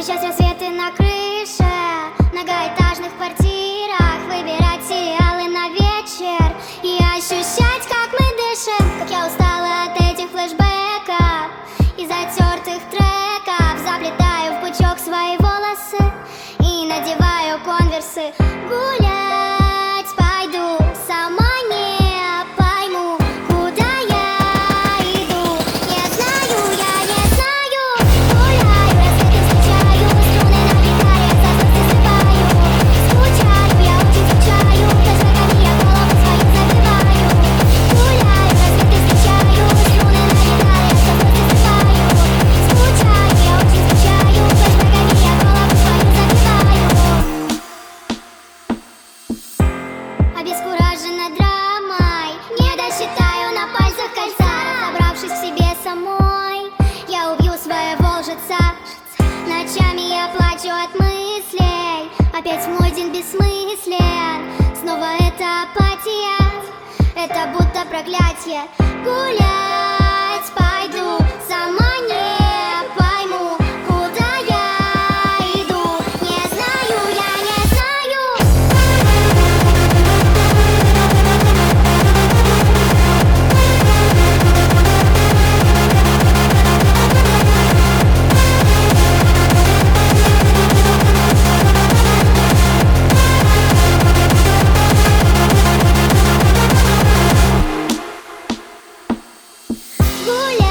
Встречать рассветы на крыше многоэтажных квартирах, выбирать сериалы на вечер и ощущать, как мы дышим. Как я устала от этих флешбеков и затертых треков. Заплетаю в пучок свои волосы и надеваю конверсы. Гулять пойду, сама не пойму, куда я иду. Не знаю, я не знаю. Гуляю, рассветы встречаю, струны на гитаре со звезды срываю. Скучаю, я очень скучаю, флешбеками я голову свою забиваю. Гуляю, рассветы встречаю, струны на гитаре со звезды срываю. Скучаю, я очень скучаю, флешбеками я голову свою забиваю. Обескуражена драмой, не досчитаю на пальцах кольца. Разобравшись в себе самой, я убью своего лжеца. Ночами я плачу от мыслей, опять мой день бессмыслен. Снова это апатия, это будто проклятие. Гулять пойду, сама не пойму, куда я иду. Не знаю, я не знаю. Гуляй.